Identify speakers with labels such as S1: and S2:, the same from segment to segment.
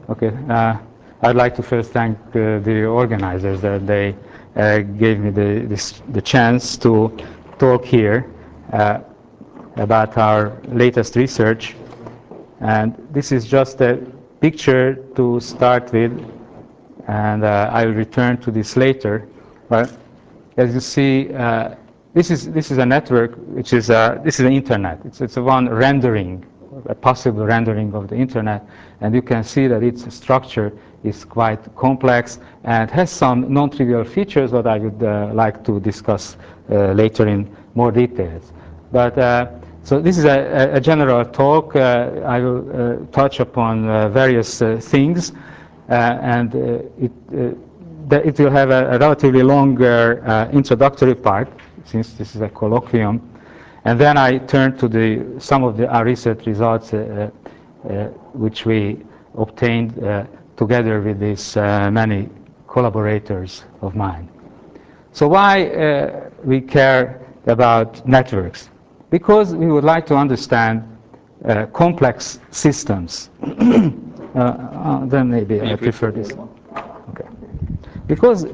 S1: Okay, I'd like to first thank the organizers that they gave me the chance to talk here about our latest research. And this is just a picture to start with, and I'll return to this later. But as you see, this is a network which is this is the internet. It's a one rendering, a possible rendering of the internet, and you can see that its structure is quite complex and has some non-trivial features that I would like to discuss later in more details. But so this is a general talk. I will touch upon various things, and it will have a relatively longer introductory part, since this is a colloquium. And then I turn to some of our research results which we obtained together with these many collaborators of mine. So why we care about networks? Because we would like to understand complex systems. Then maybe I prefer this one. Okay. Because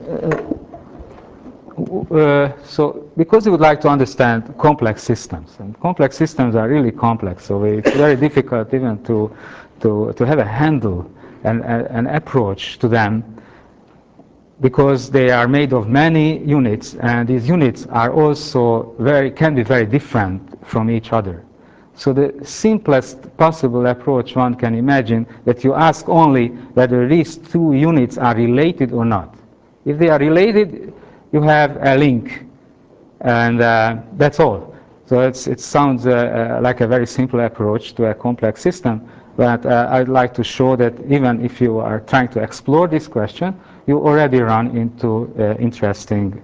S1: because we would like to understand complex systems, and complex systems are really complex, so it's very difficult even to have a handle and an approach to them, because they are made of many units, and these units are also can be very different from each other. So the simplest possible approach one can imagine that you ask only whether these two units are related or not. If they are related, you have a link, and that's all. So it sounds like a very simple approach to a complex system, but I'd like to show that even if you are trying to explore this question, you already run into interesting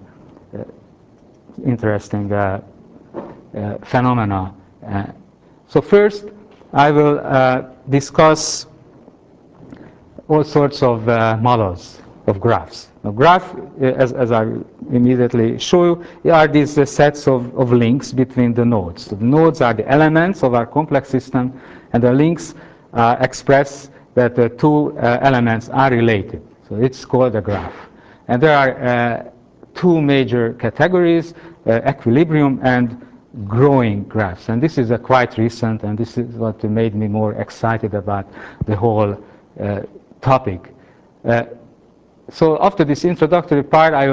S1: phenomena. So first, I will discuss all sorts of models of graphs. A graph, as I immediately show you, are these sets of links between the nodes. So the nodes are the elements of our complex system, and the links express that the two elements are related. So it's called a graph. And there are two major categories, equilibrium and growing graphs. And this is quite recent, and this is what made me more excited about the whole topic. So after this introductory part, I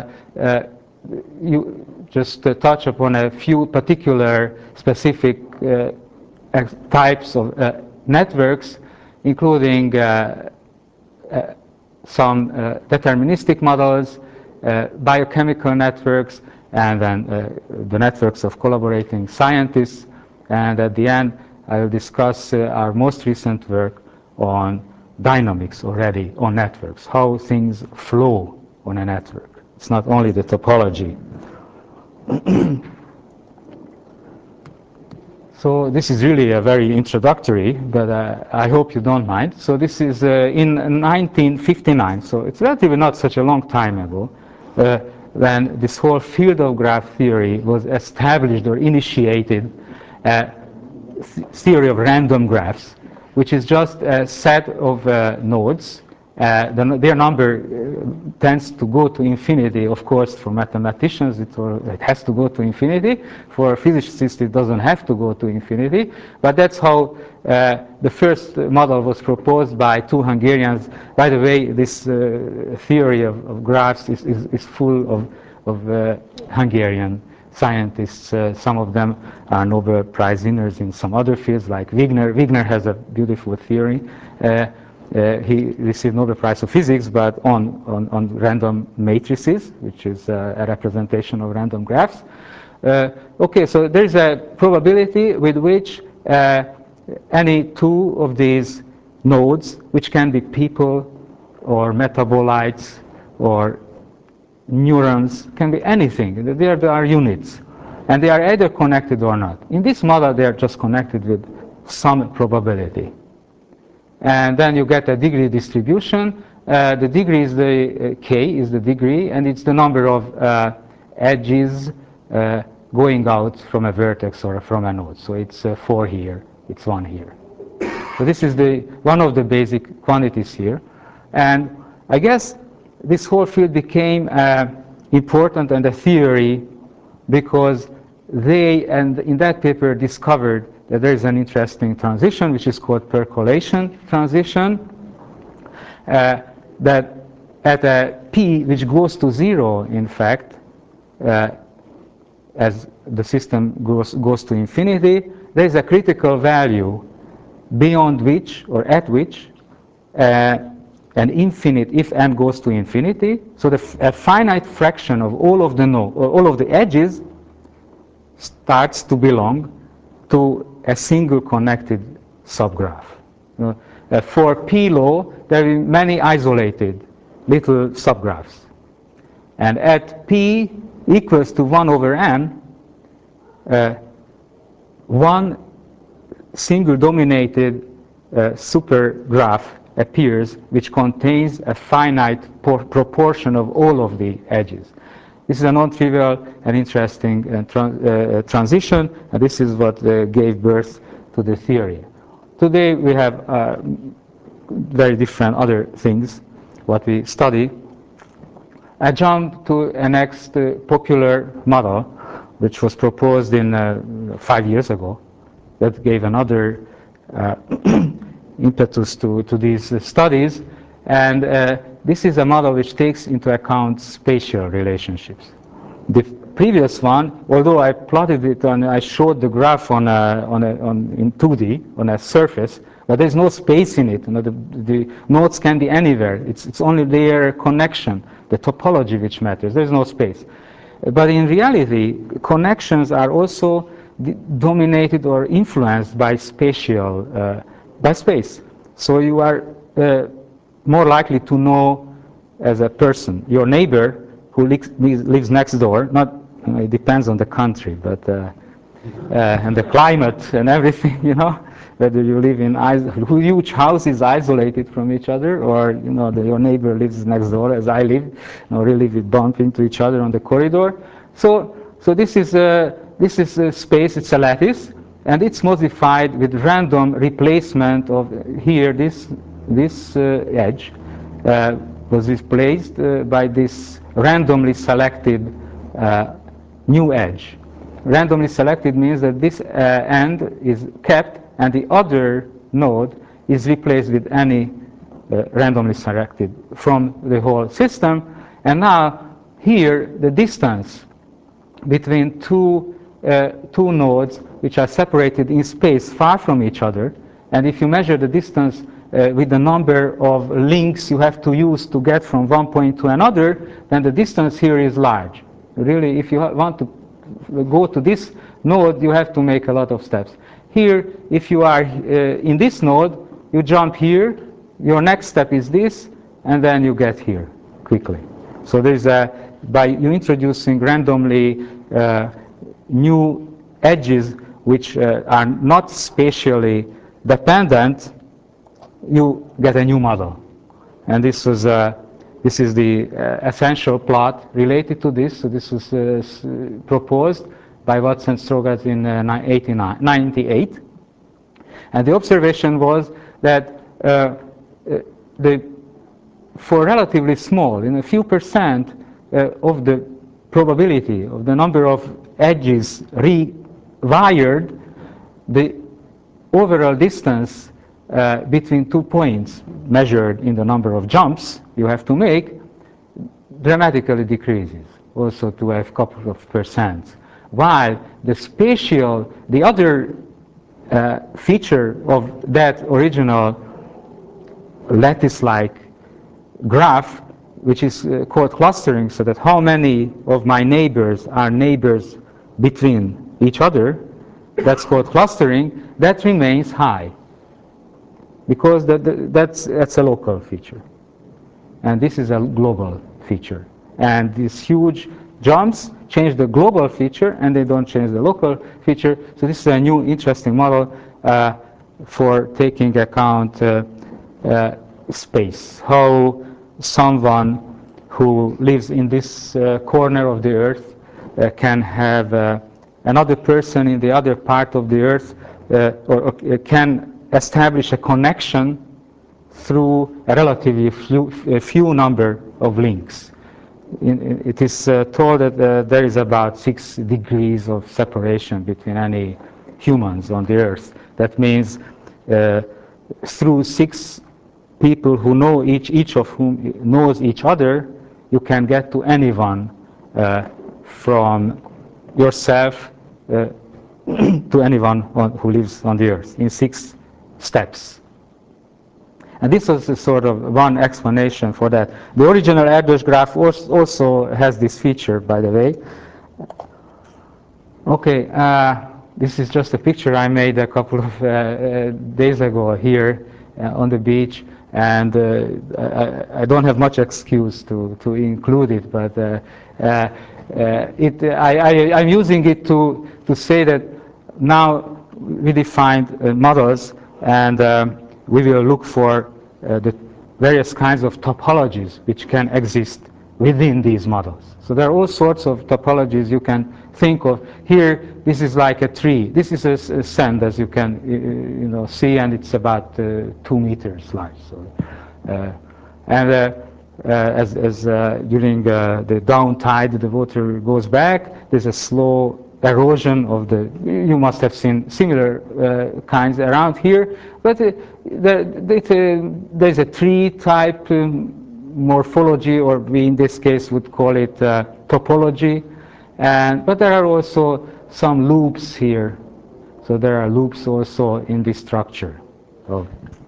S1: will just touch upon a few particular specific types of networks, including some deterministic models, biochemical networks, and then the networks of collaborating scientists. And at the end, I will discuss our most recent work on dynamics already on networks, how things flow on a network. It's not only the topology. So this is really a very introductory, but I hope you don't mind. So this is in 1959, so it's relatively not such a long time ago, when this whole field of graph theory was established or initiated, theory of random graphs, which is just a set of nodes. Their number tends to go to infinity, of course. For mathematicians, it has to go to infinity. For physicists, it doesn't have to go to infinity. But that's how the first model was proposed by two Hungarians. By the way, this theory of graphs is full of Hungarian scientists. Some of them are Nobel Prize winners in some other fields, like Wigner. Wigner has a beautiful theory. He received Nobel Prize for Physics, but on random matrices, which is a representation of random graphs. Okay, so there is a probability with which any two of these nodes, which can be people or metabolites or neurons, can be anything. There are units, and they are either connected or not. In this model, they are just connected with some probability. And then you get a degree distribution. The degree is k is the degree, and it's the number of edges going out from a vertex or from a node. So it's 4 here, it's 1 here. So this is one of the basic quantities here. And I guess this whole field became important and a theory because they, and in that paper, discovered that there is an interesting transition, which is called percolation transition, that at a p which goes to 0, in fact, as the system goes to infinity, there is a critical value beyond which, or at which, an infinite, if n goes to infinity, so a finite fraction of all of the or all of the edges starts to belong to a single connected subgraph. For p law, there are many isolated little subgraphs. And at p equals to 1 over n, one single dominated supergraph appears which contains a finite proportion of all of the edges. This is a non-trivial and interesting transition, and this is what gave birth to the theory. Today we have very different other things what we study. I jump to a next popular model which was proposed in 5 years ago that gave another impetus to these studies, and this is a model which takes into account spatial relationships. The previous one, although I plotted it and I showed the graph in 2D on a surface, but there's no space in it. The nodes can be anywhere. It's only their connection, the topology which matters. There's no space. But in reality, connections are also dominated or influenced by spatial, by space. So you are more likely to know as a person your neighbor who lives next door. Not, it depends on the country, but and the climate and everything, whether you live in huge houses isolated from each other, or your neighbor lives next door, as I live. Really we bump into each other on the corridor. So this is space. It's a lattice, and it's modified with random replacement of here. This edge was replaced by this randomly selected new edge. Randomly selected means that this end is kept and the other node is replaced with any randomly selected from the whole system. And now here the distance between two nodes which are separated in space far from each other, and if you measure the distance with the number of links you have to use to get from one point to another, then the distance here is large. Really, if you want to go to this node, you have to make a lot of steps. Here, if you are in this node, you jump here, your next step is this, and then you get here quickly. So there's by you introducing randomly new edges which are not spatially dependent, you get a new model. And this is the essential plot related to this. So this was proposed by Watson and Strogatz in 1998. And the observation was that for relatively small, in a few percent of the probability of the number of edges rewired, the overall distance between 2 points measured in the number of jumps you have to make dramatically decreases, also to a couple of percent. While the other feature of that original lattice-like graph, which is called clustering, so that how many of my neighbors are neighbors between each other, that's called clustering, that remains high. Because that's a local feature. And this is a global feature. And these huge jumps change the global feature, and they don't change the local feature. So this is a new interesting model for taking account space. How someone who lives in this corner of the Earth can have another person in the other part of the Earth, or can establish a connection through a relatively few number of links. It is told that there is about 6 degrees of separation between any humans on the Earth. That means through 6 people who know each of whom knows each other, you can get to anyone from yourself to anyone who lives on the Earth in 6 steps. And this is a sort of one explanation for that. The original Erdős graph also has this feature, by the way. Okay, this is just a picture I made a couple of days ago here on the beach, and I don't have much excuse to include it, but I'm using it to say that now we defined models, and we will look for the various kinds of topologies which can exist within these models. So there are all sorts of topologies you can think of. Here, this is like a tree. This is a sand, as you can see, and it's about 2 meters large. So, as during the down tide, the water goes back. There's a slow erosion of the. You must have seen similar kinds around here, but there's a tree-type morphology, or we in this case would call it topology. But there are also some loops here. So there are loops also in this structure. So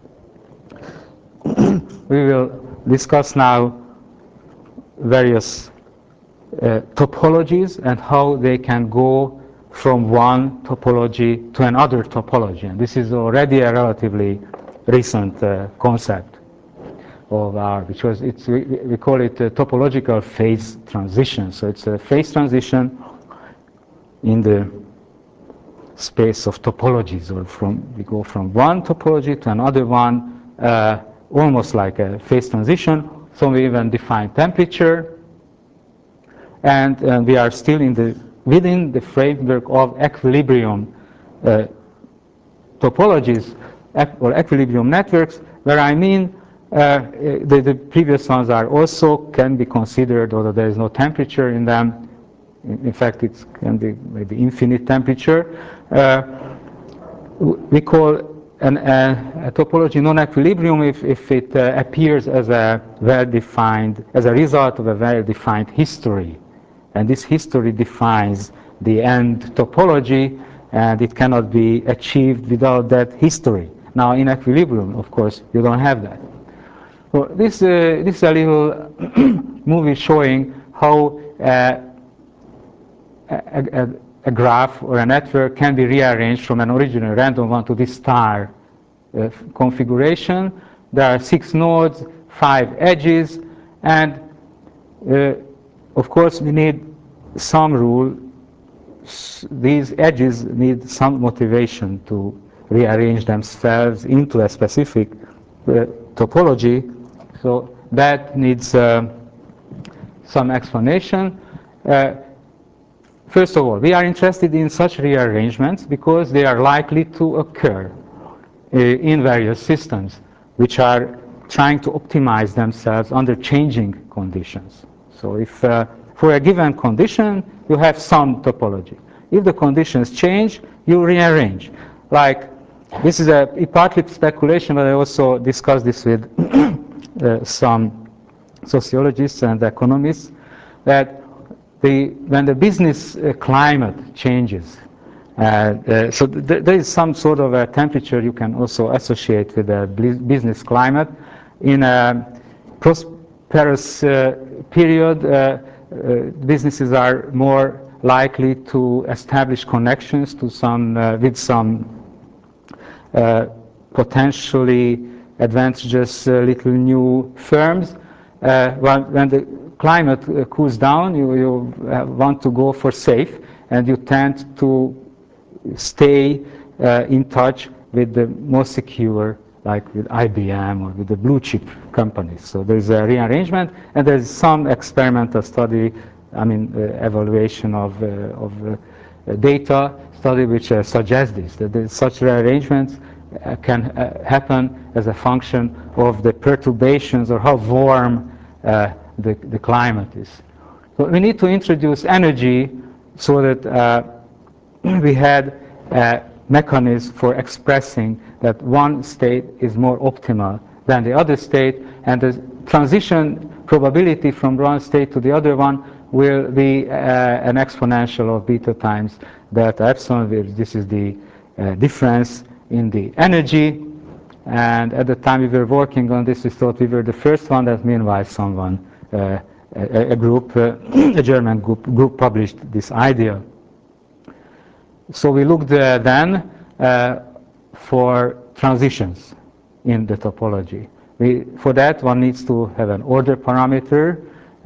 S1: we will discuss now various topologies and how they can go from one topology to another topology. And this is already a relatively recent concept of our, because we call it a topological phase transition. So it's a phase transition in the space of topologies, or we go from one topology to another one, almost like a phase transition. So we even define temperature, and we are still within the framework of equilibrium topologies or equilibrium networks, where I mean the previous ones are also can be considered, although there is no temperature in them. In fact, it can be maybe infinite temperature. We call a topology non-equilibrium if it appears as a result of a well-defined history. And this history defines the end topology, and it cannot be achieved without that history. Now, in equilibrium, of course, you don't have that. So this is a little movie showing how a graph or a network can be rearranged from an original random one to this star configuration. There are 6 nodes, 5 edges, and of course we need some rule. These edges need some motivation to rearrange themselves into a specific topology. So that needs some explanation. First of all, we are interested in such rearrangements because they are likely to occur in various systems which are trying to optimize themselves under changing conditions. So if for a given condition you have some topology. If the conditions change, you rearrange. Like, this is partly speculation, but I also discussed this with some sociologists and economists, that when the business climate changes, so there is some sort of a temperature you can also associate with the business climate. In a prosperous period, businesses are more likely to establish connections to with some potentially advantageous little new firms. When the climate cools down, you want to go for safe, and you tend to stay in touch with the more secure, like with IBM or with the blue chip companies. So there's a rearrangement, and there's some experimental study, evaluation of data study which suggests this, that such rearrangements can happen as a function of the perturbations or how warm the climate is. So we need to introduce energy so that we had a mechanism for expressing that one state is more optimal than the other state, and the transition probability from one state to the other one will be an exponential of beta times delta epsilon. This is the difference in the energy. And at the time we were working on this, we thought we were the first one. That meanwhile someone, a group, a German group published this idea. So we looked then for transitions in the topology. For that, one needs to have an order parameter.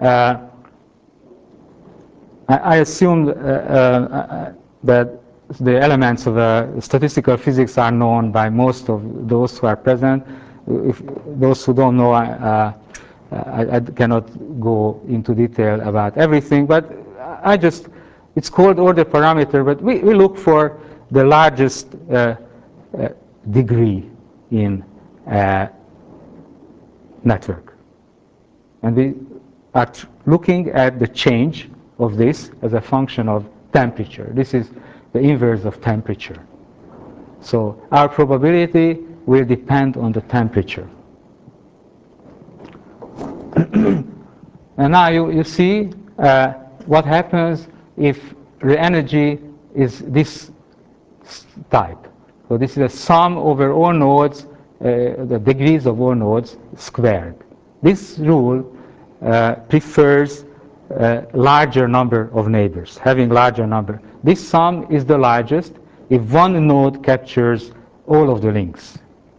S1: I assume that the elements of statistical physics are known by most of those who are present. If those who don't know, I cannot go into detail about everything, but it's called order parameter, but we look for the largest degree in network. And we are looking at the change of this as a function of temperature. This is the inverse of temperature. So our probability will depend on the temperature. And now you see what happens if the energy is this type. So this is a sum over all nodes, the degrees of all nodes squared. This rule prefers larger number of neighbors, having larger number. This sum is the largest if one node captures all of the links.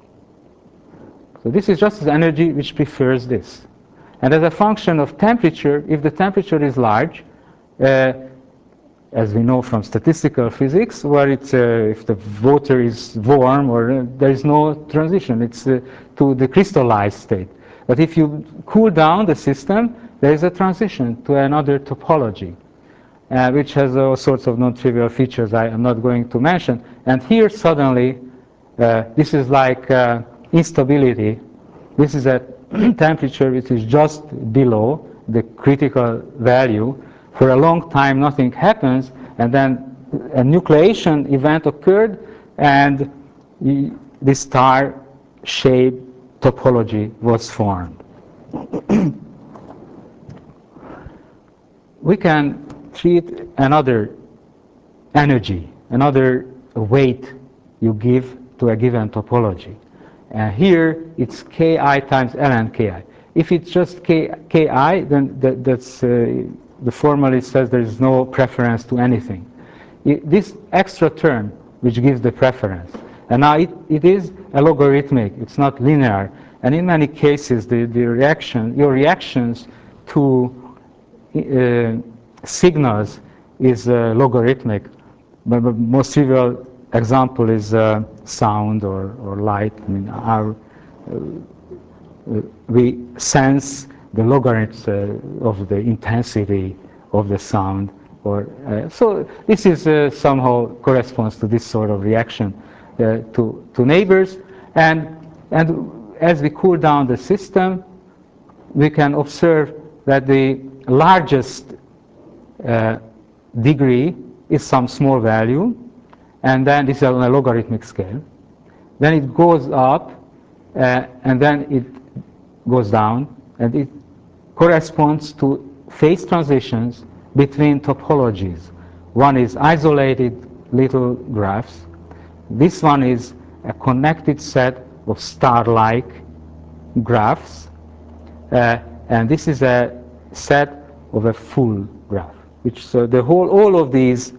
S1: So this is just energy which prefers this. And as a function of temperature, if the temperature is large, as we know from statistical physics, where it's if the water is warm, or there is no transition, it's to the crystallized state. But if you cool down the system, there is a transition to another topology, which has all sorts of non-trivial features I am not going to mention. And here suddenly, this is like instability. This is a temperature which is just below the critical value. For a long time, nothing happens, and then a nucleation event occurred, and this star-shaped topology was formed. We can treat another energy, another weight you give to a given topology. Here it's Ki times ln Ki. If it's just Ki, then that's the formalist says there is no preference to anything. This extra term which gives the preference, and now it is a logarithmic, it's not linear, and in many cases your reactions to signals is logarithmic. But the most trivial example is sound or light. I mean, we sense the logarithms of the intensity of the sound, so this is somehow corresponds to this sort of reaction to neighbors, and as we cool down the system, we can observe that the largest degree is some small value, and then this is on a logarithmic scale. Then it goes up, and then it goes down, and it corresponds to phase transitions between topologies. One is isolated little graphs. This one is a connected set of star-like graphs, and this is a set of a full graph, which so all of these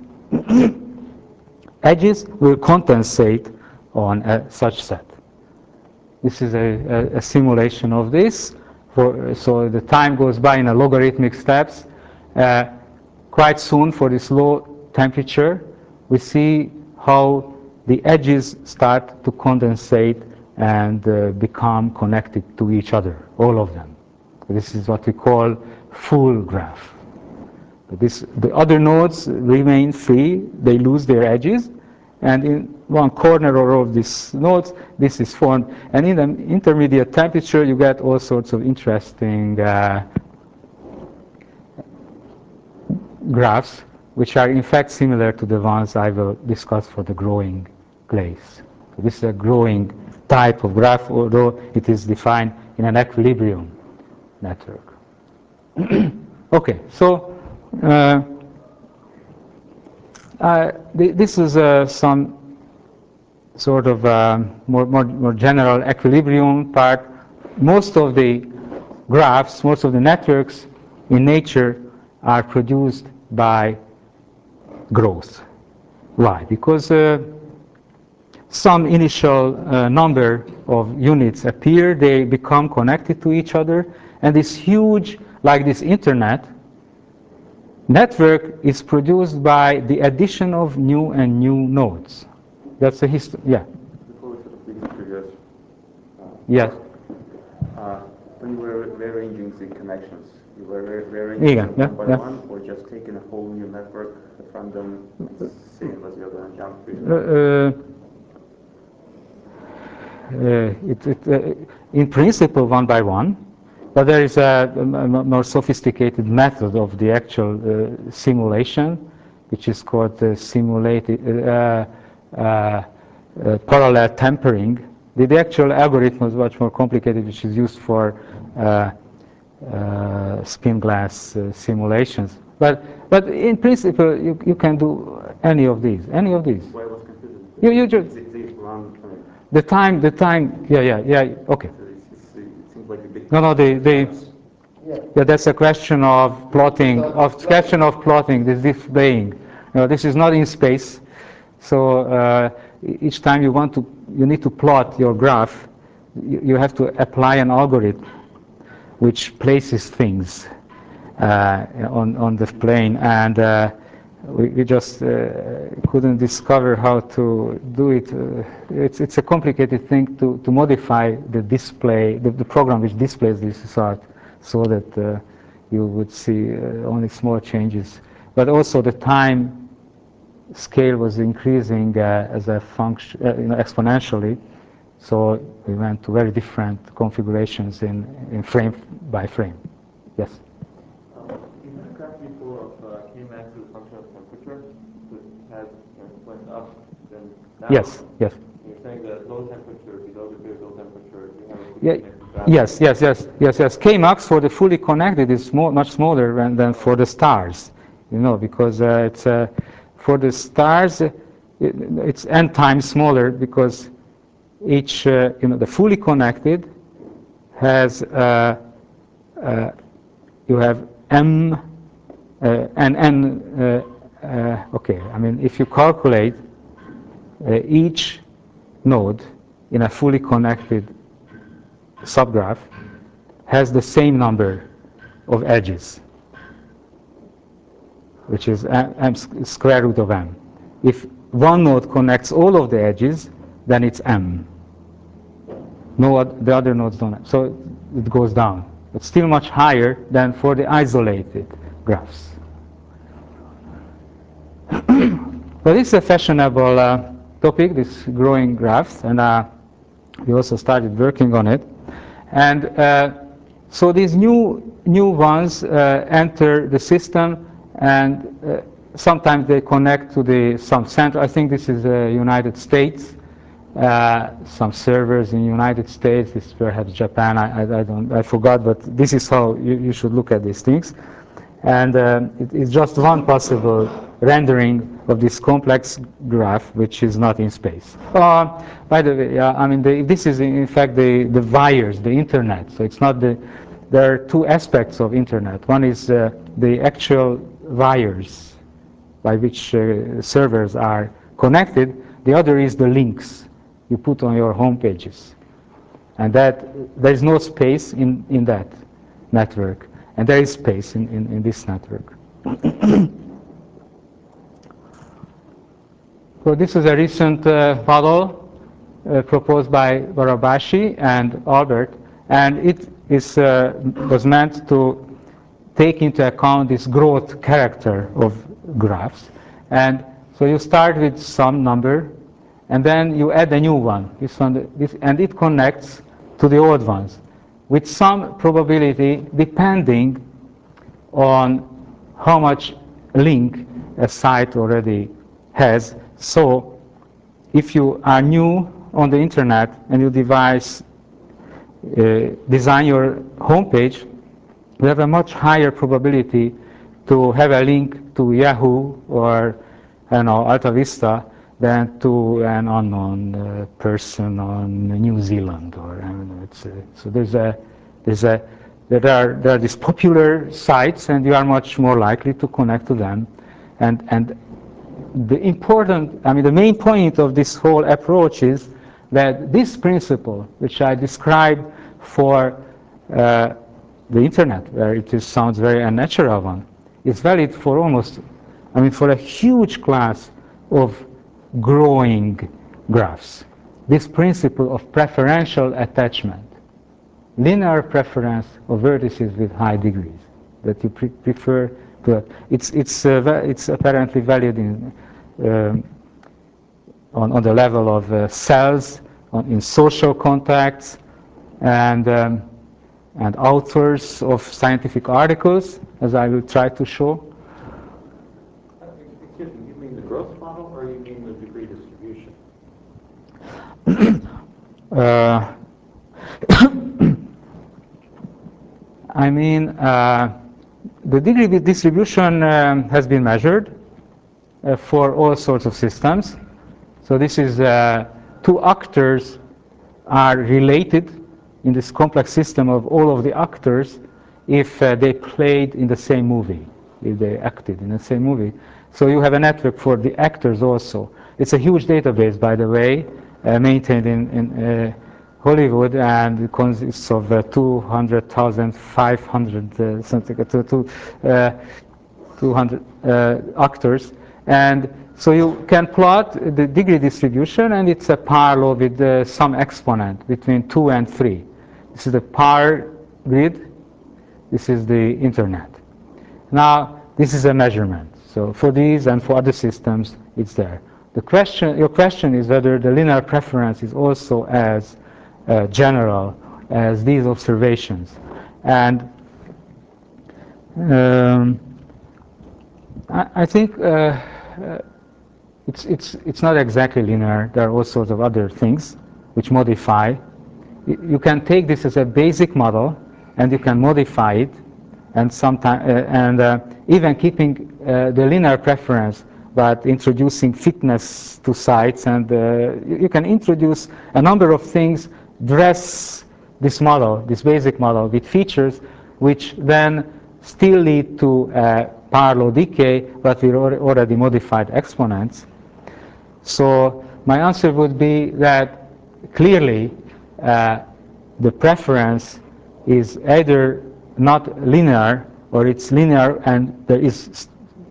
S1: edges will compensate on such set. This is a simulation of this. So the time goes by in a logarithmic steps. Quite soon, for this low temperature, we see how the edges start to condensate and become connected to each other, all of them. This is what we call full graph. The other nodes remain free, they lose their edges, and in one corner of this node, this is formed. And in the intermediate temperature, you get all sorts of interesting graphs, which are in fact similar to the ones I will discuss for the growing glaze. So this is a growing type of graph, although it is defined in an equilibrium network. Okay, so this is some sort of more general equilibrium part. Most of the graphs, most of the networks in nature are produced by growth. Why? Because some initial number of units appear, they become connected to each other, and this huge, like this internet, network is produced by the addition of new and new nodes. That's a history, yeah.
S2: Before we sort of begin previous,
S1: Yes.
S2: when you were rearranging the connections, you were rearranging them one by one, or just taking a whole new network at random and seeing what you're going to jump to?
S1: In principle, one by one, but there is a more sophisticated method of the actual simulation, which is called simulated parallel tempering. The actual algorithm is much more complicated, which is used for spin glass simulations. But in principle, you can do any of these. Any of these.
S2: Why I was confused?
S1: You just the time. Yeah. Okay.
S2: It seems like a big.
S1: No. Yeah, that's a question of plotting. This displaying. This is not in space. So each time you need to plot your graph, you have to apply an algorithm which places things on the plane, and we just couldn't discover how to do it. It's a complicated thing to modify the display, the program which displays this art, so that you would see only small changes. But also the time scale was increasing as a function, exponentially. So we went to very different configurations in frame by frame. Yes?
S2: You had a graph before of Kmax as a function of temperature, that went up, then down.
S1: Yes.
S2: You're saying that low temperature, below the critical temperature, you have a fully connected graph.
S1: Yes. Kmax for the fully connected is much smaller than for the stars, because it's for the stars it's n times smaller, because each the fully connected has you have m and n. Okay, I mean if you calculate each node in a fully connected subgraph has the same number of edges, which is m square root of m. If one node connects all of the edges, then it's m. The other nodes don't. So it goes down. It's still much higher than for the isolated graphs. But it's a fashionable topic, this growing graphs, and we also started working on it. And so these new ones enter the system, and sometimes they connect to some center. I think this is the United States. Some servers in the United States, this is perhaps Japan, I forgot, but this is how you should look at these things. And it's just one possible rendering of this complex graph, which is not in space. By the way, I mean, this is in fact the wires, the internet. So it's not there are two aspects of internet. One is the actual wires by which servers are connected. The other is the links you put on your home pages, and that there is no space in that network, and there is space in this network. So this is a recent model proposed by Warabashi and Albert, and it was meant to take into account this growth character of graphs. And So you start with some number, and then you add a new one, this one, this, and it connects to the old ones with some probability depending on how much link a site already has. So if you are new on the internet and you design your homepage, you have a much higher probability to have a link to Yahoo or Alta Vista than to an unknown person on New Zealand. Or so there are these popular sites, and you are much more likely to connect to them. And the main point of this whole approach is that this principle, which I described for the internet, where it sounds very unnatural one, is valid for for a huge class of growing graphs. This principle of preferential attachment, linear preference of vertices with high degrees, that you prefer to. It's apparently valid on the level of cells, in social contacts, and authors of scientific articles, as I will try to show.
S2: Excuse me, you mean the growth model, or you mean the degree distribution?
S1: I mean, the degree distribution has been measured for all sorts of systems. So this is two actors are related in this complex system of all of the actors if they played in the same movie, if they acted in the same movie. So you have a network for the actors also. It's a huge database, by the way, maintained in Hollywood, and it consists of 200,500 something, 200 actors. And so you can plot the degree distribution, and it's a power law with some exponent between 2 and 3. This is the power grid. This is the internet. Now, this is a measurement. So for these and for other systems, it's there. Your question is whether the linear preference is also as general as these observations. And I think it's not exactly linear. There are all sorts of other things which modify. You can take this as a basic model, and you can modify it, and sometimes even keeping the linear preference, but introducing fitness to sites, and you can introduce a number of things, dress this model, this basic model, with features which then still lead to power law decay, but with already modified exponents. So my answer would be that clearly the preference is either not linear, or it's linear and there is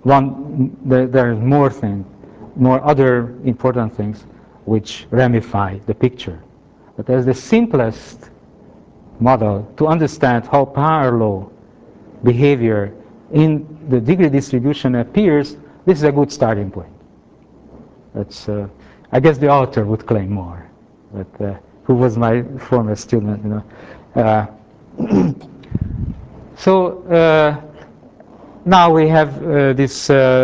S1: more other important things which ramify the picture. But as the simplest model to understand how power law behavior in the degree distribution appears, this is a good starting point. That's, I guess the author would claim more, but who was my former student, you know. So now we have these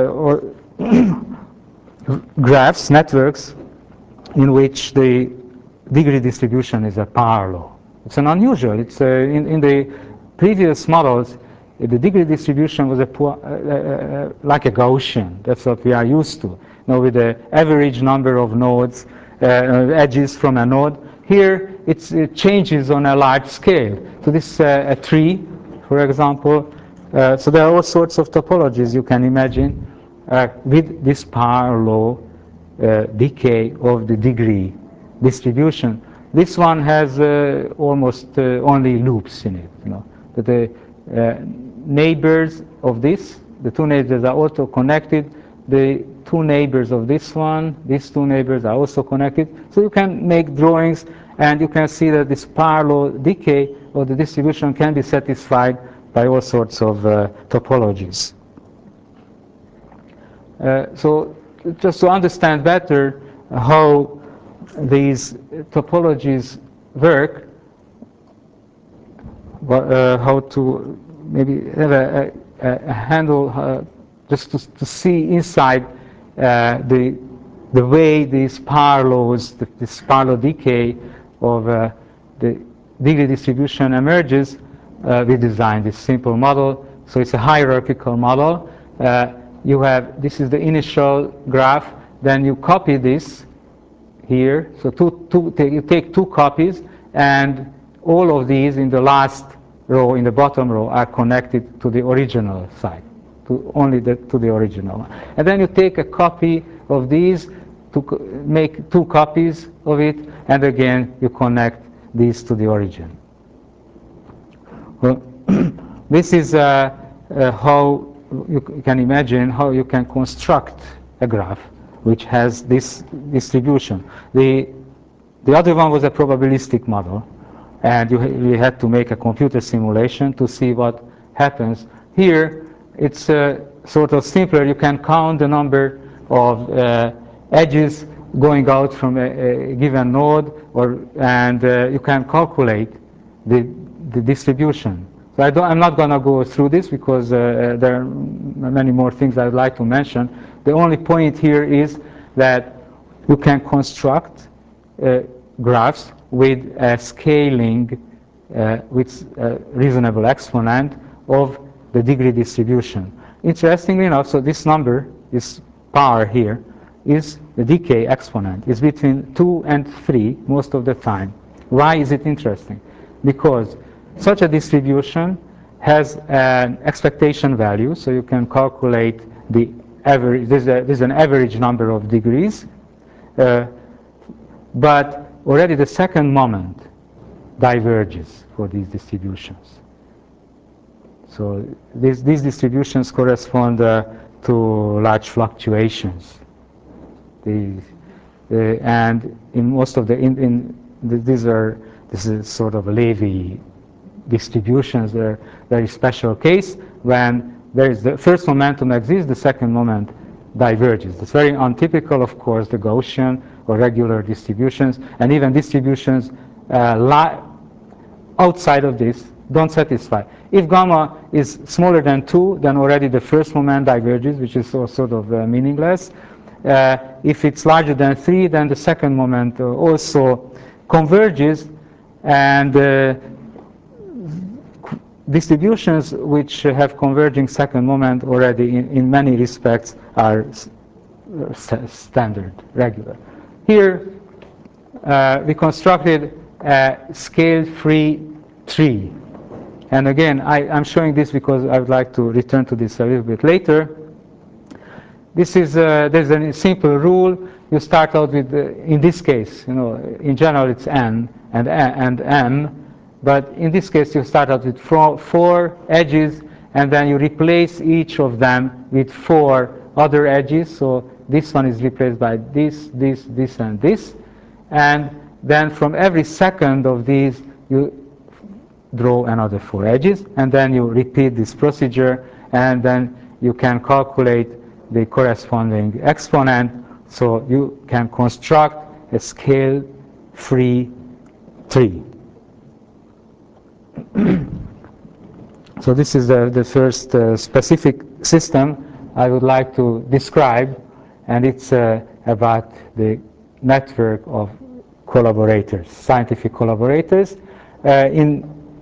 S1: graphs, networks, in which the degree distribution is a power law. It's an unusual. It's in the previous models, the degree distribution was like a Gaussian. That's what we are used to. Now with the average number of nodes, edges from a node. Here it changes on a large scale. So this is a tree, for example. So there are all sorts of topologies you can imagine with this power law decay of the degree distribution. This one has almost only loops in it. You know, that the neighbors of this, the two neighbors are also connected. The two neighbors of this one, these two neighbors are also connected. So you can make drawings, and you can see that this power law decay of the distribution can be satisfied by all sorts of topologies. So just to understand better how these topologies work, how to maybe have a handle, just to see inside the way these power laws, this power law decay of the degree distribution emerges. We designed this simple model. So it's a hierarchical model. You have, this is the initial graph, then you copy this here. So you take two copies, and all of these in the last row, in the bottom row, are connected to the original side, to the original one. And then you take a copy of these to make two copies of it, and again you connect these to the origin. Well, this is how you can imagine how you can construct a graph which has this distribution. The other one was a probabilistic model, and we had to make a computer simulation to see what happens. Here, it's sort of simpler. You can count the number of edges going out from a given node, and you can calculate the distribution. So I'm not going to go through this because there are many more things I'd like to mention. The only point here is that you can construct graphs with a scaling with a reasonable exponent of the degree distribution. Interestingly enough, so this number, this power here, is the decay exponent. It's between 2 and 3 most of the time. Why is it interesting? Because such a distribution has an expectation value, so you can calculate the average. There's an average number of degrees, but already the second moment diverges for these distributions. So these distributions correspond to large fluctuations. And in most of this is sort of Levy distributions. They're very special case when there is the first momentum exists, the second moment diverges. It's very untypical, of course, the Gaussian or regular distributions, and even distributions outside of this don't satisfy. If gamma is smaller than 2, then already the first moment diverges, which is sort of meaningless. If it's larger than 3, then the second moment also converges, and distributions which have converging second moment already in many respects are standard, regular. Here we constructed a scale-free tree. And again, I'm showing this because I would like to return to this a little bit later. This is there's a simple rule. You start out with, in this case, in general it's n and m. But in this case, you start out with 4 edges, and then you replace each of them with 4 other edges. So this one is replaced by this, and this. And then from every second of these, you draw another 4 edges. And then you repeat this procedure, and then you can calculate the corresponding exponent. So you can construct a scale-free tree. So this is the first specific system I would like to describe, and it's about the network of collaborators, scientific collaborators. In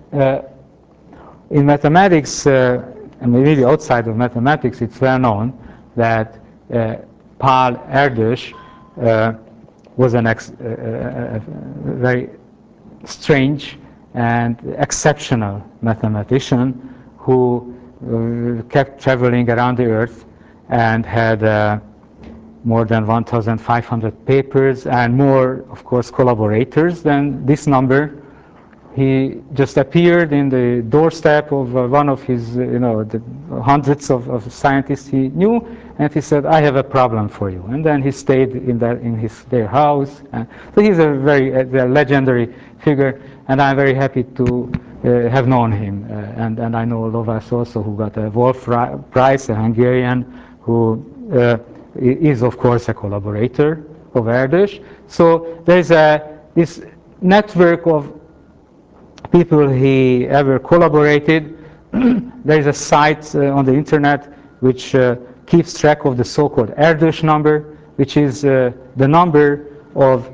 S1: mathematics, and maybe outside of mathematics, it's well known that Paul Erdős was a very strange and exceptional mathematician who kept traveling around the earth and had more than 1,500 papers and more, of course, collaborators than this number. He just appeared in the doorstep of one of his, the hundreds of scientists he knew, and he said, "I have a problem for you." And then he stayed in their house. So he's a very legendary figure, and I'm very happy to have known him. And I know Lovász also, who got a Wolf Prize, a Hungarian, who is of course a collaborator of Erdős. So there's this network of people he ever collaborated. There is a site on the internet which keeps track of the so-called Erdős number, which is the number of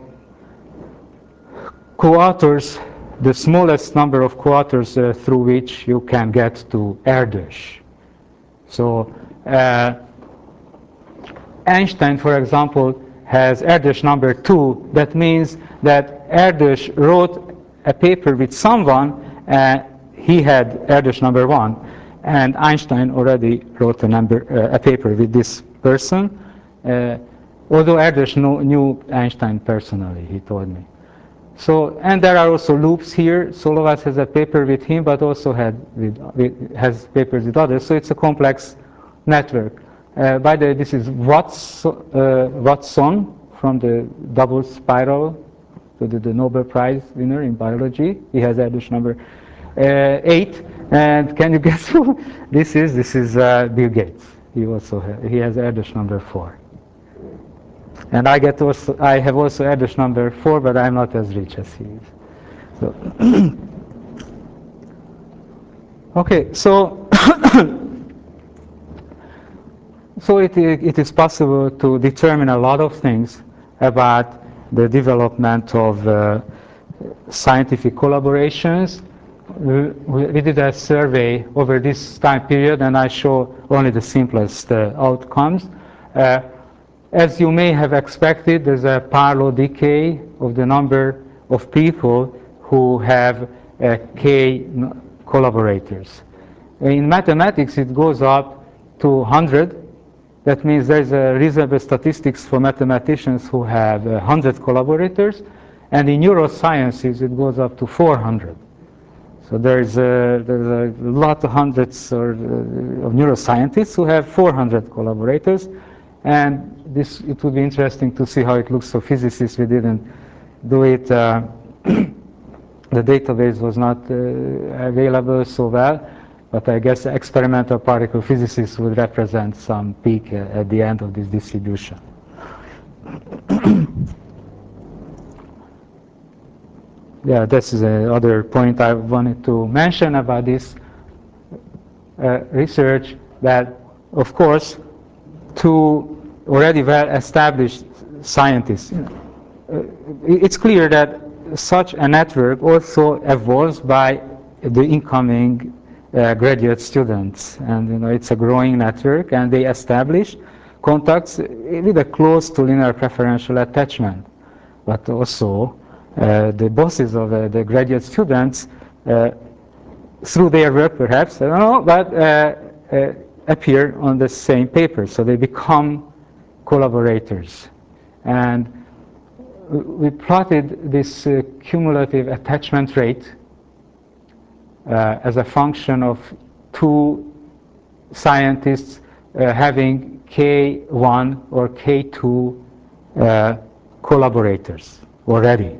S1: co-authors, the smallest number of co-authors through which you can get to Erdős. So Einstein, for example, has Erdős number 2. That means that Erdős wrote a paper with someone, he had Erdős number 1, and Einstein already wrote a paper with this person, although Erdős knew Einstein personally, he told me. So, and there are also loops here. Solovás has a paper with him, but also has papers with others. So it's a complex network. By the way, this is Watson from the double spiral, the Nobel Prize winner in biology. He has Erdős number 8. And can you guess who this is? This is Bill Gates. He has Erdős number 4. And I have also Erdős number 4, but I'm not as rich as he is. So okay, so so it is possible to determine a lot of things about the development of scientific collaborations. We did a survey over this time period, and I show only the simplest outcomes. As you may have expected, there's a parallel decay of the number of people who have K collaborators. In mathematics, it goes up to 100. That means there's a reasonable statistics for mathematicians who have 100 collaborators. And in neurosciences, it goes up to 400. So there's a lot of hundreds of neuroscientists who have 400 collaborators. And it would be interesting to see how it looks for physicists. We didn't do it. The database was not available so well, but I guess experimental particle physicists would represent some peak at the end of this distribution. Yeah, this is another point I wanted to mention about this research, that of course two already well-established scientists, it's clear that such a network also evolves by the incoming graduate students, and it's a growing network, and they establish contacts with a close to linear preferential attachment. But also the bosses of the graduate students, through their work perhaps, I don't know, but appear on the same paper, so they become collaborators. And we plotted this cumulative attachment rate as a function of two scientists having K1 or K2 collaborators already.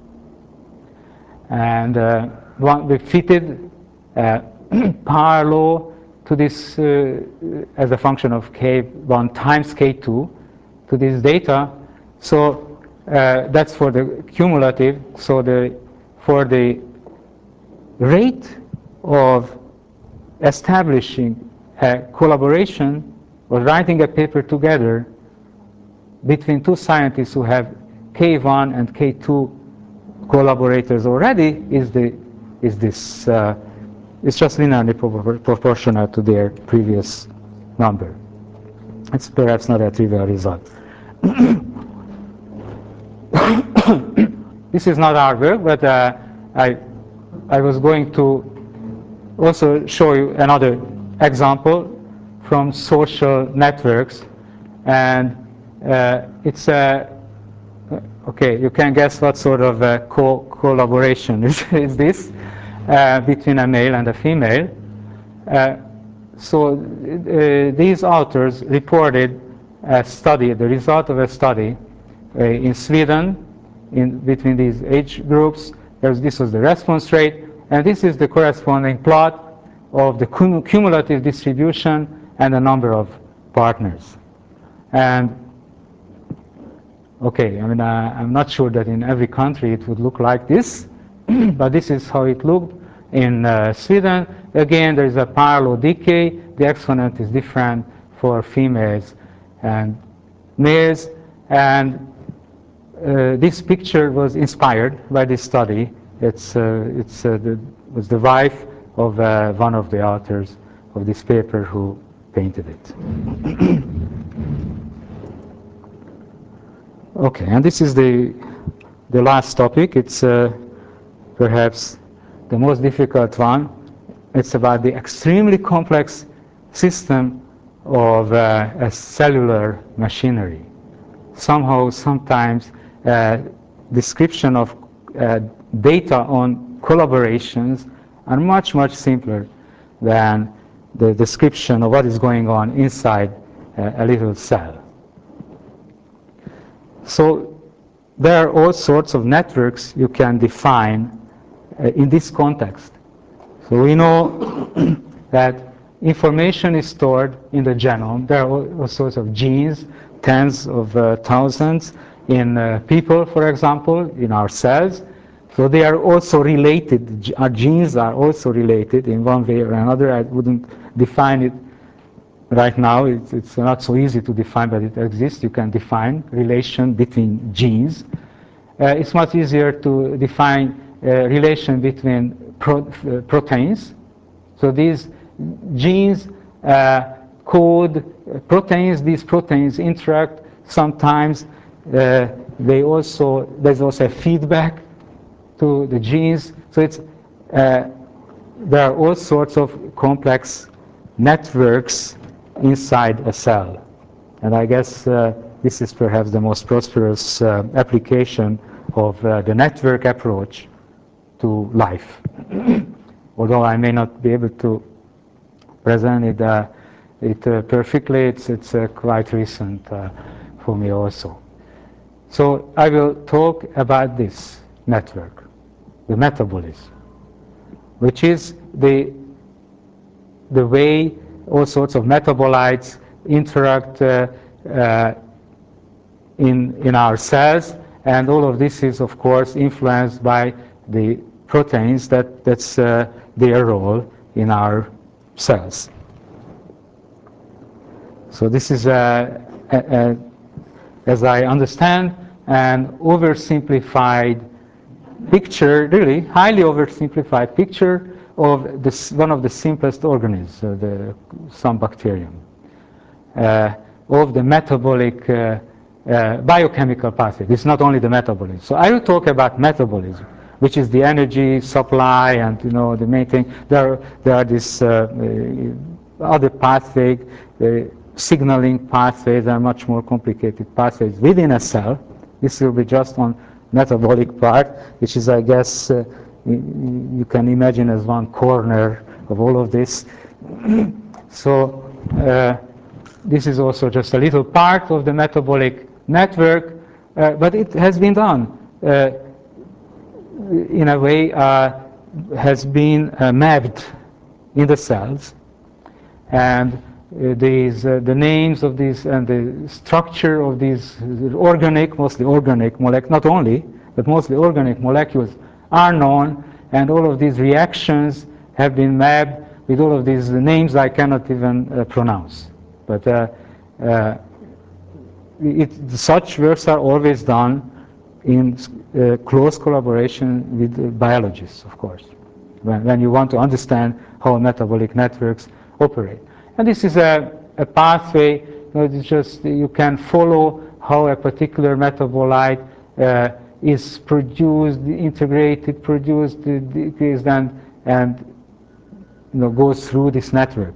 S1: And we fitted parallel to this as a function of K1 times K2 to this data. So that's for the cumulative. So for the rate of establishing a collaboration or writing a paper together between two scientists who have K1 and K2 collaborators already is this. It's just linearly proportional to their previous number. It's perhaps not a trivial result. This is not our work, but I was going to also show you another example from social networks, and it's okay. You can guess what sort of collaboration is this between a male and a female. So these authors reported a study, the result of a study in Sweden, between these age groups. This was the response rate, and this is the corresponding plot of the cumulative distribution and the number of partners. And okay, I mean, I'm not sure that in every country it would look like this, but this is how it looked in Sweden. Again, there is a parallel decay. The exponent is different for females and males. And this picture was inspired by this study. It was the wife of one of the authors of this paper who painted it. Okay, and this is the last topic. It's perhaps the most difficult one. It's about the extremely complex system of a cellular machinery. Somehow, sometimes, description of data on collaborations are much, much simpler than the description of what is going on inside a little cell. So there are all sorts of networks you can define in this context. So we know that information is stored in the genome. There are all sorts of genes, tens of thousands in people, for example, in our cells. So they are also related. Our genes are also related in one way or another. I wouldn't define it right now. It's not so easy to define, but it exists. You can define relation between genes. It's much easier to define relation between proteins. So these genes code proteins. These proteins interact. Sometimes there's also a feedback to the genes. So there are all sorts of complex networks inside a cell. And I guess this is perhaps the most prosperous application of the network approach to life. Although I may not be able to present it perfectly, it's quite recent for me also. So I will talk about this network, the metabolism, which is the way all sorts of metabolites interact in our cells, and all of this is, of course, influenced by the proteins that's their role in our cells. So this is, as I understand, an oversimplified picture, really highly oversimplified picture of this, one of the simplest organisms, some bacterium, of the metabolic biochemical pathway. It's not only the metabolism. So I will talk about metabolism, which is the energy supply, and the main thing. There are these other pathways, signaling pathways. Are much more complicated pathways within a cell. This will be just on metabolic part, which is, I guess, you can imagine as one corner of all of this. So this is also just a little part of the metabolic network, but it has been done in a way, has been mapped in the cells, and the names of these and the structure of these mostly organic molecules, not only, but mostly organic molecules are known, and all of these reactions have been mapped with all of these names I cannot even pronounce. But such works are always done in close collaboration with biologists, of course, when you want to understand how metabolic networks operate. And this is a pathway. It's just you can follow how a particular metabolite is produced, integrated, produced, decreased, and goes through this network,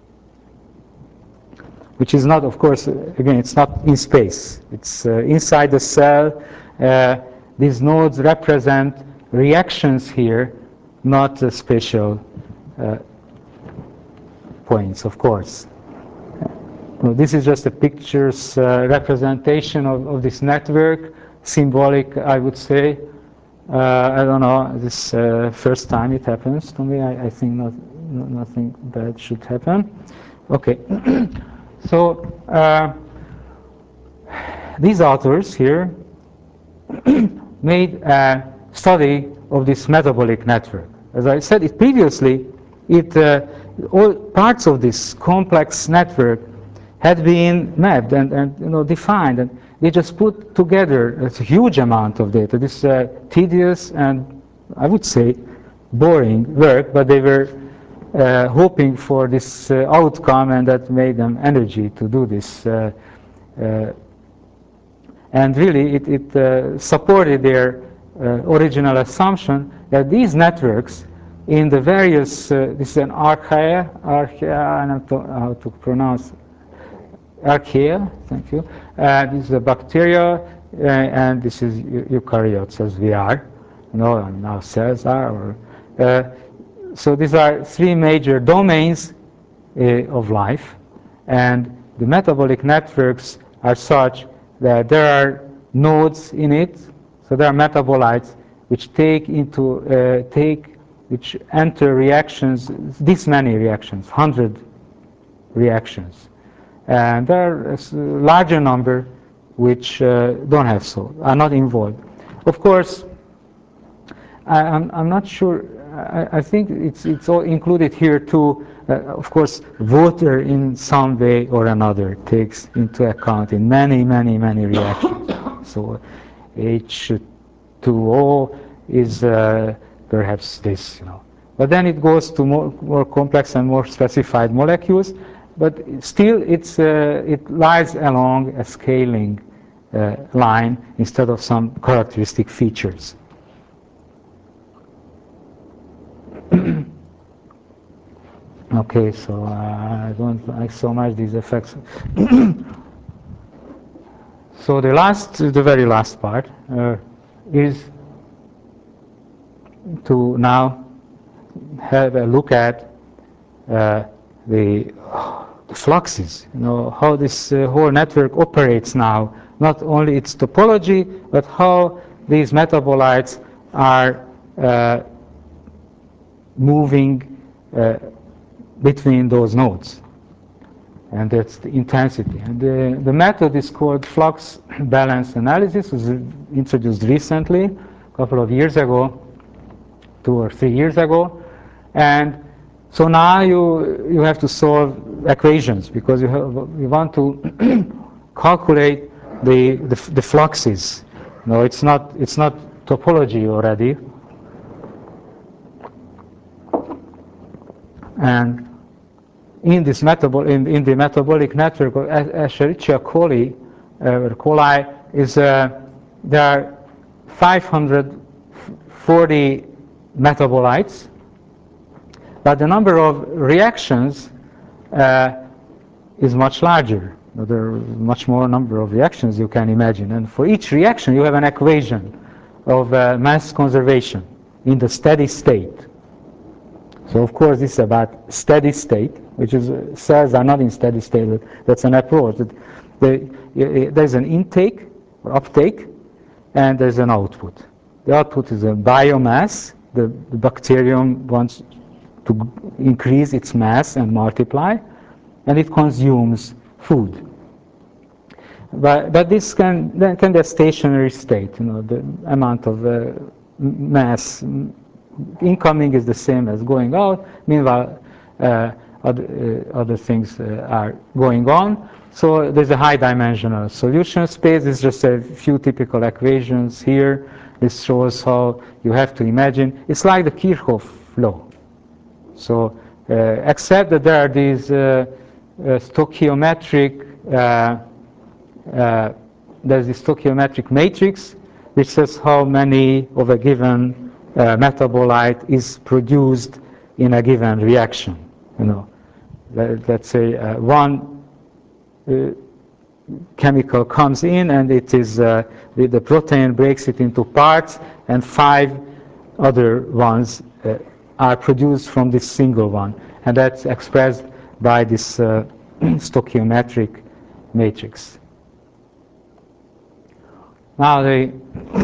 S1: which is not, of course, again, it's not in space. It's inside the cell. These nodes represent reactions here, not spatial points, of course. Well, this is just a picture's representation of this network, symbolic, I would say. I don't know, this first time it happens to me. I think nothing bad should happen. Okay. So these authors here made a study of this metabolic network. As I said it previously, all parts of this complex network had been mapped and defined, and they just put together a huge amount of data. This tedious and, I would say, boring work, but they were hoping for this outcome, and that made them energy to do this. And really, it supported their original assumption that these networks in the various, this is an archaea, I don't know how to pronounce, archaea, thank you. This is a bacteria, and this is eukaryotes, as we are, and now cells are. So these are three major domains of life, and the metabolic networks are such that there are nodes in it, so there are metabolites which which enter reactions, this many reactions, 100 reactions. And there are a larger number which don't have so, are not involved. Of course, I'm not sure, I think it's all included here too. Of course, water in some way or another takes into account in many reactions. So H2O is perhaps this, But then it goes to more complex and more specified molecules. But still, it lies along a scaling line instead of some characteristic features. Okay, so I don't like so much these effects. So the very last part is to now have a look at the fluxes, how this whole network operates now, not only its topology, but how these metabolites are moving between those nodes. And that's the intensity. And the method is called flux balance analysis. It was introduced recently, a couple of years ago, 2 or 3 years ago. And so now you have to solve equations, because you want to calculate the fluxes. No, it's not topology already. And in this in the metabolic network of Escherichia coli, there are 540 metabolites, but the number of reactions is much larger. There are much more number of reactions you can imagine, and for each reaction you have an equation of mass conservation in the steady state. So of course this is about steady state, which is cells are not in steady state. That's an approach. There's an intake or uptake, and there's an output. The output is a biomass. The bacterium wants to increase its mass and multiply, and it consumes food. But this can be a stationary state. The amount of mass incoming is the same as going out. Meanwhile, other things are going on. So there's a high-dimensional solution space. It's just a few typical equations here. This shows how you have to imagine. It's like the Kirchhoff law. So except that there are these stoichiometric, there's this stoichiometric matrix which says how many of a given metabolite is produced in a given reaction. Let's say one chemical comes in, and it is the protein breaks it into parts, and 5 other ones are produced from this single one, and that's expressed by this stoichiometric matrix. Now the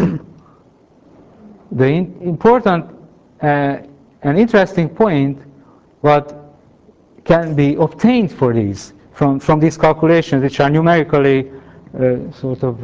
S1: important and interesting point, what can be obtained for these from these calculations, which are numerically sort of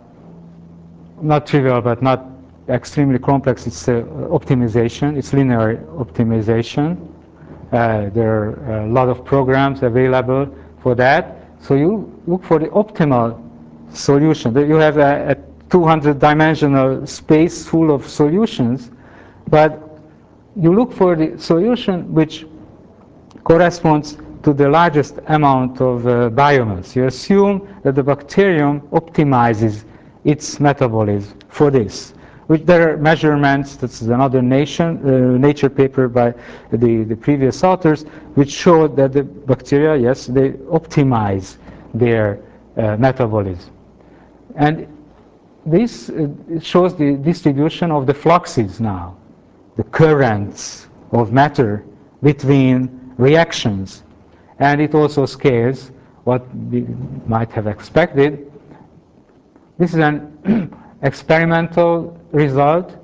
S1: not trivial but not extremely complex. It's optimization. It's linear optimization. There are a lot of programs available for that. So you look for the optimal solution. You have a 200-dimensional space full of solutions, but you look for the solution which corresponds to the largest amount of biomass. You assume that the bacterium optimizes its metabolism for this. Which there are measurements, this is another Nature paper by the previous authors, which showed that the bacteria, yes, they optimize their metabolism. And this shows the distribution of the fluxes now, the currents of matter between reactions. And it also scales what we might have expected. This is an experimental result,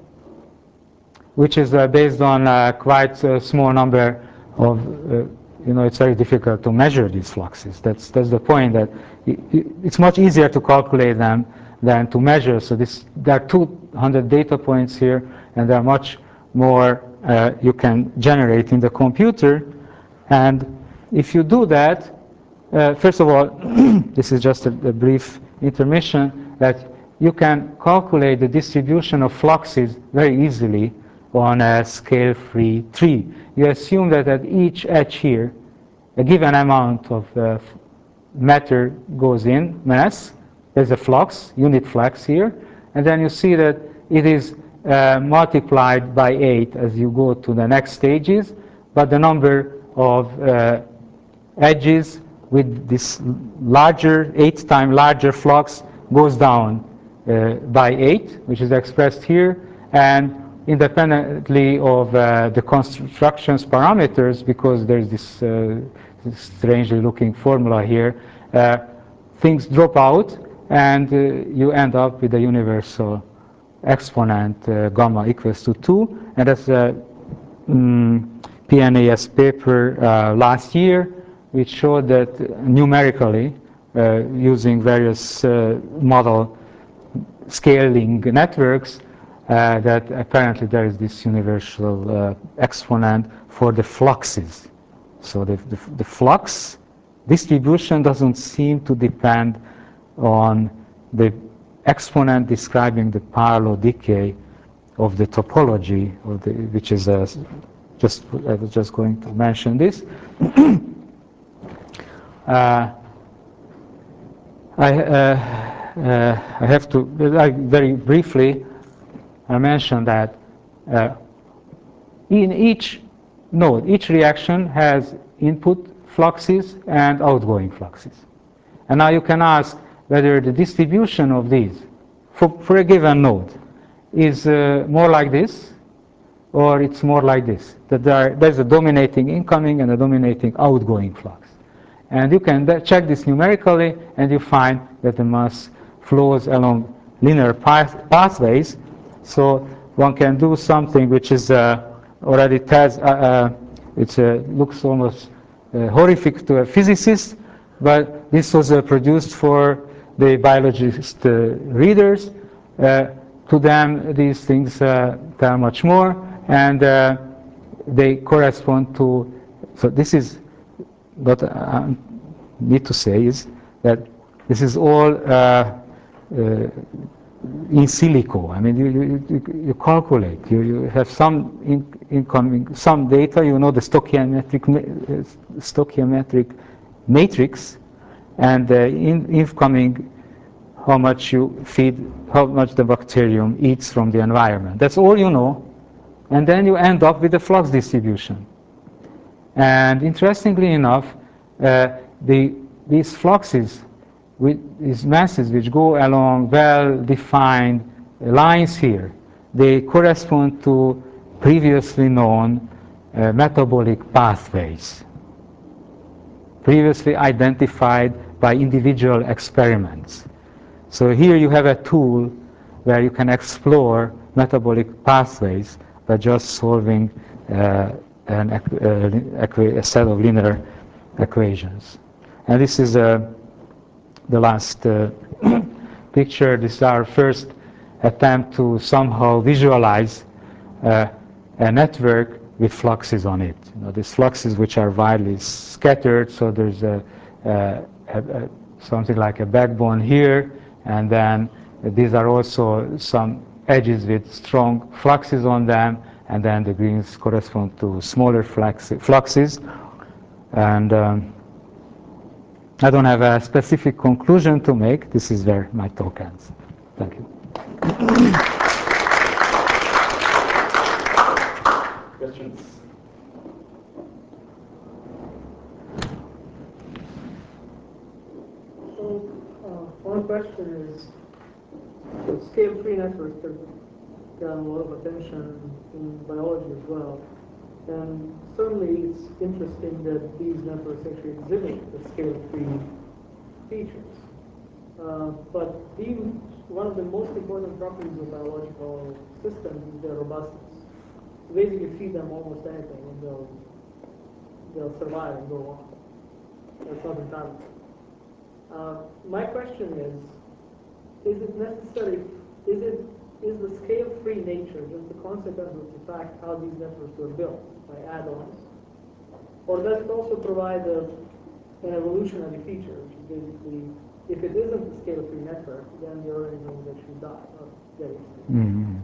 S1: which is based on quite a small number of, it's very difficult to measure these fluxes. That's the point, that it's much easier to calculate them than to measure. So there are 200 data points here, and there are much more you can generate in the computer. And if you do that, first of all, this is just a brief intermission, that you can calculate the distribution of fluxes very easily on a scale-free tree. You assume that at each edge here, a given amount of matter goes in, mass. There's a flux, unit flux here. And then you see that it is multiplied by 8 as you go to the next stages. But the number of edges with this larger, 8 times larger flux goes down by 8, which is expressed here, and independently of the constructions parameters, because there's this strangely looking formula here, things drop out, and you end up with a universal exponent gamma equals to 2, and that's a PNAS paper last year, which showed that numerically, using various model scaling networks, that apparently there is this universal exponent for the fluxes. So the flux distribution doesn't seem to depend on the exponent describing the parallel decay of the topology, which is I was just going to mention this. I have to very briefly mention that in each node, each reaction has input fluxes and outgoing fluxes. And now you can ask whether the distribution of these for a given node is more like this, or it's more like this, that there's a dominating incoming and a dominating outgoing flux. And you can check this numerically, and you find that the mass flows along linear pathways. So one can do something which is already it looks almost horrific to a physicist, but this was produced for the biologist readers. To them, these things tell much more, and they correspond to. So this is what I need to say is that this is all in silico. I mean, you calculate. You have some incoming, some data. You know the stoichiometric matrix, and incoming, how much you feed, how much the bacterium eats from the environment. That's all you know, and then you end up with the flux distribution. And interestingly enough, these fluxes, these masses which go along well-defined lines here, they correspond to previously known metabolic pathways, previously identified by individual experiments. So here you have a tool where you can explore metabolic pathways by just solving a set of linear equations. And this is the last picture. This is our first attempt to somehow visualize a network with fluxes on it. These fluxes which are widely scattered, so there's something like a backbone here, and then these are also some edges with strong fluxes on them, and then the greens correspond to smaller fluxes. And I don't have a specific conclusion to make. This is where my talk ends. Thank you.
S3: Questions?
S4: So, one question is, scale-free networks have gotten a lot of attention in biology as well. And certainly it's interesting that these networks actually exhibit the scale-free features. But one of the most important properties of biological systems is their robustness. So basically feed them almost anything and they'll survive and go on. That's not entirely true. My question is it necessary, is the scale-free nature just the consequence of the fact how these networks were built by add-ons? Or does it also provide an evolutionary feature, which is basically, if it isn't a scale-free network, then the organism will actually die or get extinct?
S1: Mm-hmm.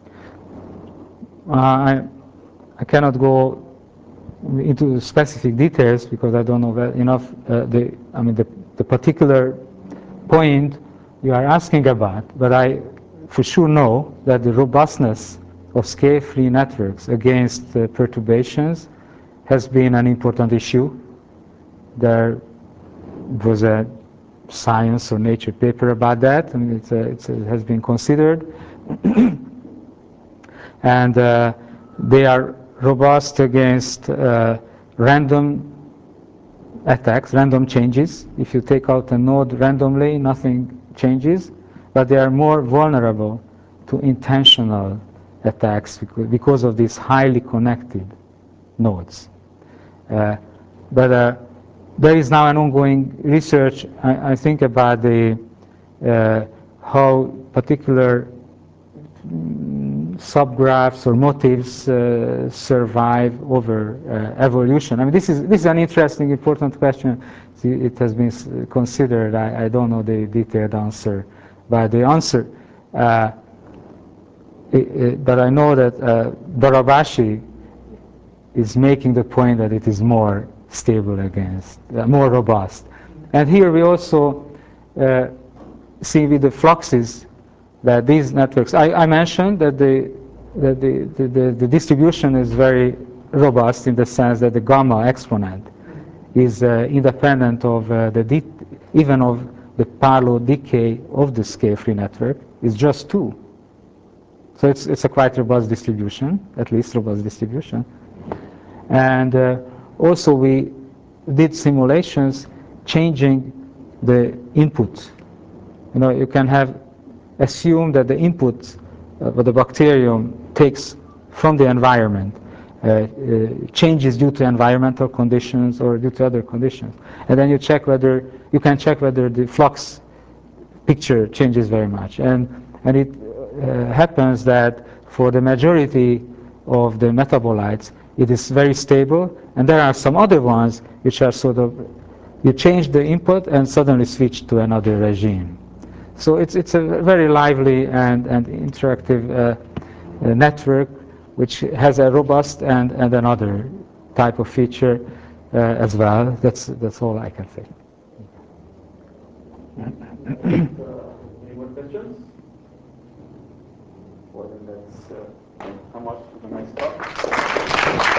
S1: I cannot go into specific details because I don't know enough the particular point you are asking about, but I for sure know that the robustness of scale-free networks against perturbations has been an important issue. There was a Science or Nature paper about that, and it has been considered. And they are robust against random attacks, random changes. If you take out a node randomly, nothing changes, but they are more vulnerable to intentional attacks because of these highly connected nodes. But there is now an ongoing research, I think, about how particular subgraphs or motifs survive over evolution. I mean, this is an interesting, important question. It has been considered. I don't know the detailed answer, but the answer. But I know that Barabashi is making the point that it is more stable against, more robust. And here we also see with the fluxes that these networks, I mentioned that the distribution is very robust in the sense that the gamma exponent is independent of even of the parallel decay of the scale-free network is just 2. So it's a quite robust distribution, at least robust distribution. And also we did simulations changing the input. You can assume that the input of the bacterium takes from the environment changes due to environmental conditions or due to other conditions. And then you can check whether the flux picture changes very much. And it happens that for the majority of the metabolites, it is very stable, and there are some other ones which are sort of, you change the input and suddenly switch to another regime. So it's a very lively and interactive network which has a robust and another type of feature as well. That's all I can say.
S3: Any more questions? Well, then that's how much for the next talk.